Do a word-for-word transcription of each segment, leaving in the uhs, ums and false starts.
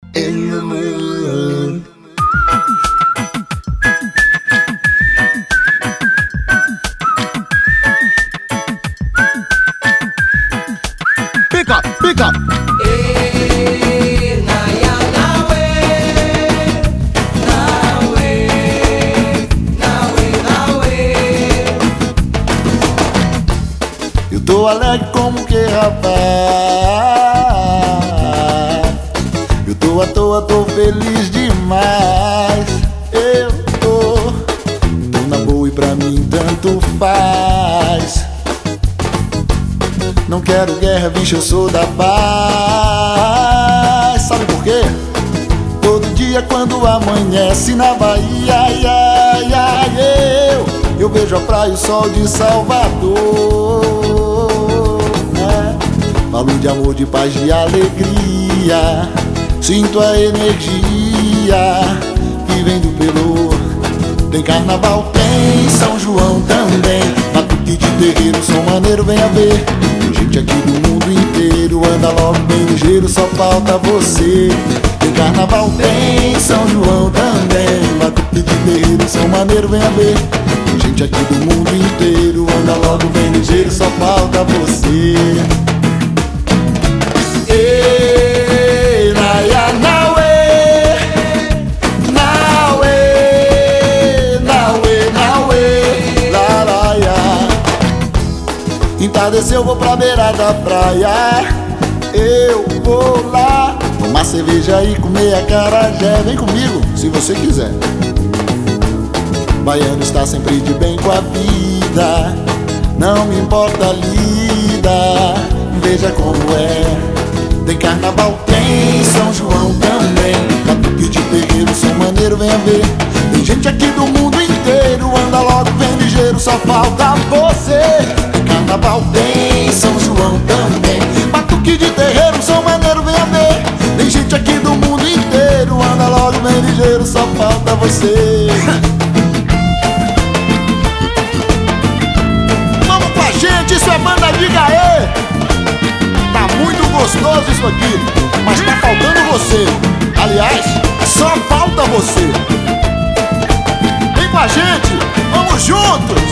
in the mood. Pick up, pick up. Eu tô alegre como que rapaz, eu tô à toa, tô feliz demais. Eu tô, tô na boa e pra mim tanto faz. Não quero guerra, bicho, eu sou da paz. Sabe por quê? Todo dia quando amanhece na Bahia, ai, ai, ai, eu, eu vejo a praia e o sol de Salvador, né? Falo de amor, de paz, de alegria. Sinto a energia que vem do Pelô. Tem carnaval, tem São João também. Batuque de terreiro, som maneiro, venha ver. Tem gente aqui do mundo inteiro, anda logo bem ligeiro, só falta você. Tem carnaval, tem São João também. Batuque de terreiro, som maneiro, venha ver. Tem gente aqui do mundo inteiro, anda logo bem ligeiro, só falta você. Ei, naia, nauê, nauê, nauê, nauê, laraia. Entardeceu, vou pra beira da praia. Eu vou lá tomar cerveja e comer acarajé. Vem comigo, se você quiser. Baiano está sempre de bem com a vida. Não me importa a lida, veja como é. Tem carnaval, tem São João também. Batuque de terreiro, som maneiro, venha ver. Tem gente aqui do mundo inteiro, anda logo bem ligeiro, só falta você. Tem carnaval, tem São João também. Batuque de terreiro, som maneiro, venha ver. Tem gente aqui do mundo inteiro, anda logo bem ligeiro, só falta você. Vamos com a gente, isso é banda de Gaê. Tá muito gostoso isso aqui, mas tá faltando você. Aliás, só falta você. Vem com a gente, vamos juntos.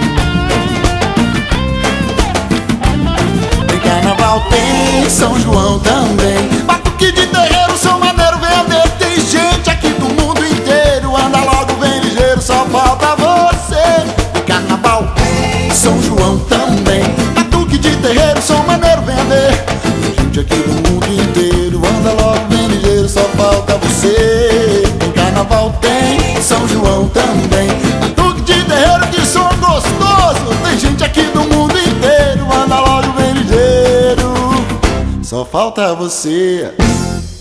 Tem carnaval, tem São João também. Batuque de terreiro, som maneiro, venha ver. Tem gente aqui do mundo inteiro, anda logo bem ligeiro, só falta você. Tem carnaval, tem São João também. Batuque de terreiro, som maneiro, venha ver. Tem gente aqui do mundo inteiro, anda logo bem ligeiro, só falta você. Tem carnaval, tem São João também. Batuque de terreiro, que som gostoso. Tem gente aqui do mundo inteiro, anda logo bem ligeiro, só falta você.